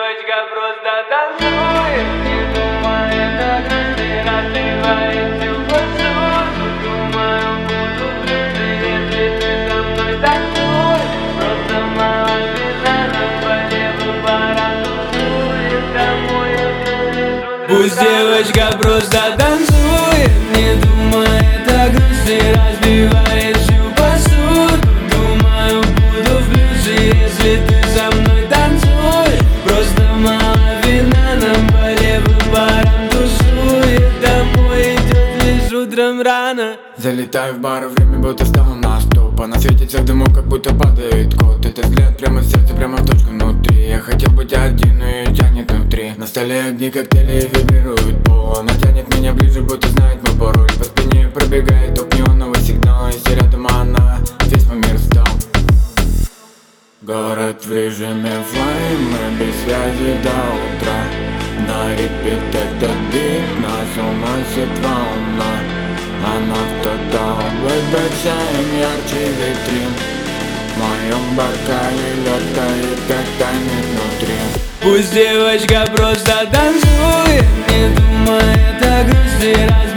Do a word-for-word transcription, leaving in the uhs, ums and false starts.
девочка просто танцует, не думает о грусти, разливает всю посуду. Думаю, буду ближе, если ты со мной танцуешь. Просто мало вина, нам по левым барам тусует. Домой я лежу. Пусть девочка просто танцует, не думает о грусти, разбивает всю посуду. Думаю, буду в плюсе, если ты со мной танцуешь. Просто мало вина, нам по левым барам тусует. Домой идет лишь утром рано. Залетаю в бар, время будто стало на стоп. А на свете всех дымов, как будто падает кот. Этот взгляд прямо в сердце, прямо в точку внутри. Я хотел быть один, но и тянет внутри. На столе огни, коктейли вибрирует пол. Она тянет меня ближе, будто знает мой пароль. По спине пробегает топ неоновый сигнал. Если рядом она, весь мой мир встал. Город в режиме флайм, мы без связи до утра. На репит этот бит, нас уносит волна. Она кто-то выдачаем ярче витрин. В моем бокале летает, как тайны внутри. Пусть девочка просто танцует, не думает о грусти.